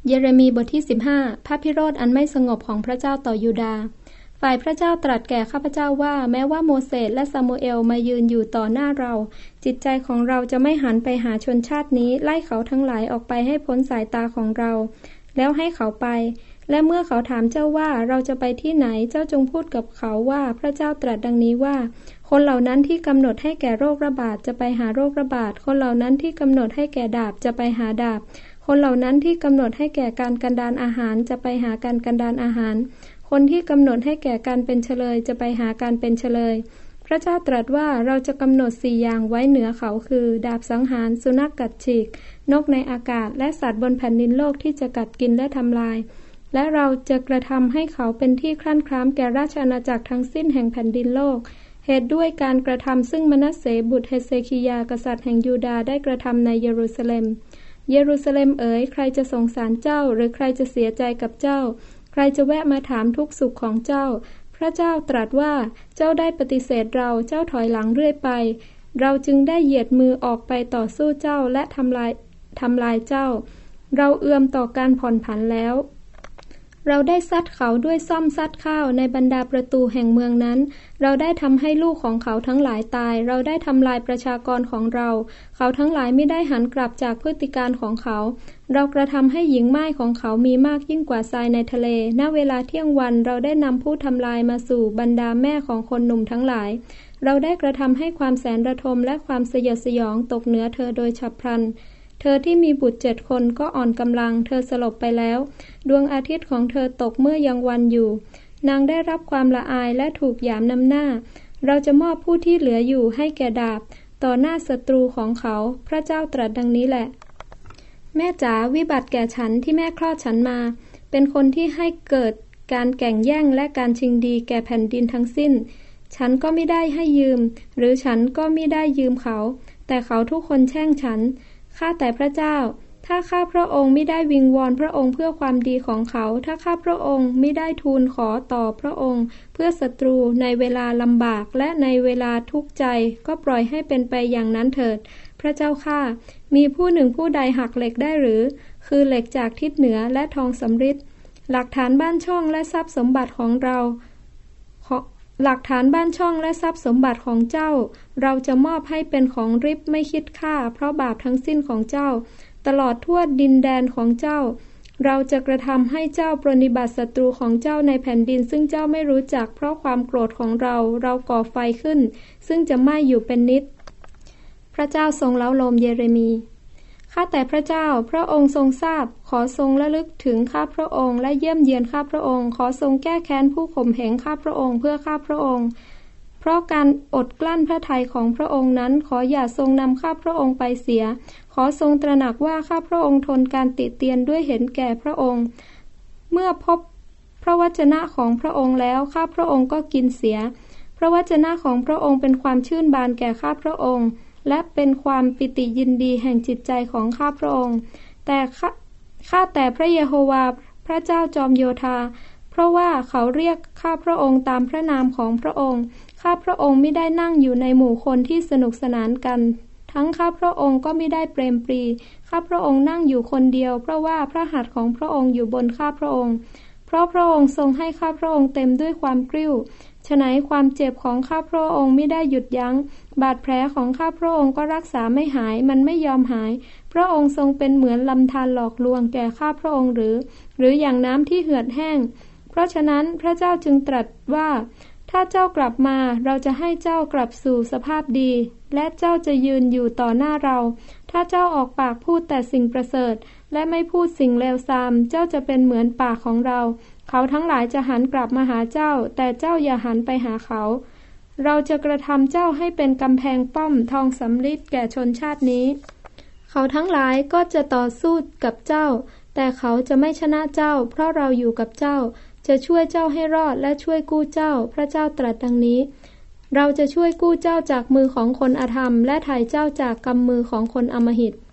เยเรมีบทที่15พระพิโรธอันไม่สงบของพระเจ้าต่อยูดาห์ฝ่ายพระเจ้าตรัสแก่ข้าพเจ้าว่าแม้ว่าโมเสสและซามูเอลมายืนอยู่ต่อหน้าเราจิตใจของเราจะไม่หันไปหาชนชาตินี้ไล่เขาทั้งหลายออกไปให้พ้นสายตาของเราแล้วให้เขาไปและเมื่อเขาถามเจ้าว่าเราจะไปที่ไหนเจ้าจงพูดกับเขาว่าพระเจ้าตรัสดังนี้ว่าคนเหล่านั้นที่กำหนดให้แก่โรคระบาดจะไปหาโรคระบาดคนเหล่านั้นที่กำหนดให้แก่ดาบจะไปหาดาบคนเหล่านั้นที่กำหนดให้แก่การกันดารอาหารจะไปหาการกันดารอาหารคนที่กำหนดให้แก่การเป็นเฉลยจะไปหาการเป็นเฉลยพระเจ้าตรัสว่าเราจะกำหนด4 อย่างไว้เหนือเขาคือดาบสังหารสุนัขกัดฉีกนกในอากาศและสัตว์บนแผ่นดินโลกที่จะกัดกินและทำลายและเราจะกระทำให้เขาเป็นที่ครั่นคร้ามแก่ราชอาณาจักรทั้งสิ้นแห่งแผ่นดินโลกเหตุด้วยการกระทำซึ่งมนัสเสบุตรเฮเซคิยากษัตริย์แห่งยูดาห์ได้กระทำในเยรูซาเล็มเยรูซาเล็มเอ๋ยใครจะสงสารเจ้าหรือใครจะเสียใจกับเจ้าใครจะแวะมาถามทุกสุขของเจ้าพระเจ้าตรัสว่าเจ้าได้ปฏิเสธเราเจ้าถอยหลังเรื่อยไปเราจึงได้เหยียดมือออกไปต่อสู้เจ้าและทำลายเจ้าเราเอื้อมต่อการผ่อนผันแล้วเราได้ซัดเขาด้วยซ่อมซัดข้าวในบรรดาประตูแห่งเมืองนั้นเราได้ทำให้ลูกของเขาทั้งหลายตายเราได้ทำลายประชากรของเราเขาทั้งหลายไม่ได้หันกลับจากพฤติการของเขาเรากระทำให้หญิงม่ายของเขามีมากยิ่งกว่าทรายในทะเลณเวลาเที่ยงวันเราได้นำผู้ทำลายมาสู่บรรดาแม่ของคนหนุ่มทั้งหลายเราได้กระทำให้ความแสนระทมและความสยดสยองตกเหนือเธอโดยฉับพลันเธอที่มีบุตร7 คนก็อ่อนกำลังเธอสลบไปแล้วดวงอาทิตย์ของเธอตกเมื่อยังวันอยู่นางได้รับความละอายและถูกหยามนำหน้าเราจะมอบผู้ที่เหลืออยู่ให้แก่ดาบต่อหน้าศัตรูของเขาพระเจ้าตรัสดังนี้แหละแม่จ๋าวิบัติแก่ฉันที่แม่คลอดฉันมาเป็นคนที่ให้เกิดการแข่งแย่งและการชิงดีแก่แผ่นดินทั้งสิ้นฉันก็ไม่ได้ให้ยืมหรือฉันก็ไม่ได้ยืมเขาแต่เขาทุกคนแช่งฉันข้าแต่พระเจ้าถ้าข้าพระองค์ไม่ได้วิงวอนพระองค์เพื่อความดีของเขาถ้าข้าพระองค์ไม่ได้ทูลขอต่อพระองค์เพื่อศัตรูในเวลาลำบากและในเวลาทุกข์ใจก็ปล่อยให้เป็นไปอย่างนั้นเถิดพระเจ้าข้ามีผู้หนึ่งผู้ใดหักเหล็กได้หรือคือเหล็กจากทิศเหนือและทองสำริดหลักฐานบ้านช่องและทรัพย์สมบัติของเราหลักฐานบ้านช่องและทรัพย์สมบัติของเจ้าเราจะมอบให้เป็นของริบไม่คิดค่าเพราะบาปทั้งสิ้นของเจ้าตลอดทั่วดินแดนของเจ้าเราจะกระทำให้เจ้าปรนนิบัติศัตรูของเจ้าในแผ่นดินซึ่งเจ้าไม่รู้จักเพราะความโกรธของเราก่อไฟขึ้นซึ่งจะไหม้อยู่เป็นนิจพระเจ้าทรงเล้าโลมเยเรมีข้าแต่พระเจ้าพระองค์ทรงทราบขอทรงระลึกถึงข้าพระองค์และเยี่ยมเยียนข้าพระองค์ขอทรงแก้แค้นผู้ข่มเหงข้าพระองค์เพื่อข้าพระองค์เพราะการอดกลั้นพระทัยของพระองค์นั้นขออย่าทรงนำข้าพระองค์ไปเสียขอทรงตระหนักว่าข้าพระองค์ทนการติเตียนด้วยเห็นแก่พระองค์เมื่อพบพระวจนะของพระองค์แล้วข้าพระองค์ก็กินเสียพระวจนะของพระองค์เป็นความชื่นบานแก่ข้าพระองค์และเป็นความปิติยินดีแห่งจิตใจของข้าพระองค์แต่ข้าแต่พระเยโฮวาพระเจ้าจอมโยธาเพราะว่าเขาเรียกข้าพระองค์ตามพระนามของพระองค์ข้าพระองค์ไม่ได้นั่งอยู่ในหมู่คนที่สนุกสนานกันทั้งข้าพระองค์ก็ไม่ได้เปรมปรีข้าพระองค์นั่งอยู่คนเดียวเพราะว่าพระหัตถ์ของพระองค์อยู่บนข้าพระองค์เพราะพระองค์ทรงให้ข้าพระองค์เต็มด้วยความกริ้วฉะนั้นความเจ็บของข้าพระองค์ไม่ได้หยุดยั้งบาดแผลของข้าพระองค์ก็รักษาไม่หายมันไม่ยอมหายพระองค์ทรงเป็นเหมือนลำธารหลอกลวงแก่ข้าพระองค์หรืออย่างน้ำที่เหือดแห้งเพราะฉะนั้นพระเจ้าจึงตรัสว่าถ้าเจ้ากลับมาเราจะให้เจ้ากลับสู่สภาพดีและเจ้าจะยืนอยู่ต่อหน้าเราถ้าเจ้าออกปากพูดแต่สิ่งประเสริฐและไม่พูดสิ่งเลวทรามเจ้าจะเป็นเหมือนปากของเราเขาทั้งหลายจะหันกลับมาหาเจ้าแต่เจ้าอย่าหันไปหาเขาเราจะกระทำเจ้าให้เป็นกำแพงป้อมทองสำริดแก่ชนชาตินี้เขาทั้งหลายก็จะต่อสู้กับเจ้าแต่เขาจะไม่ชนะเจ้าเพราะเราอยู่กับเจ้าจะช่วยเจ้าให้รอดและช่วยกู้เจ้าพระเจ้าตรัสดังนี้เราจะช่วยกู้เจ้าจากมือของคนอธรรมและไถ่เจ้าจากกำมือของคนอำมหิต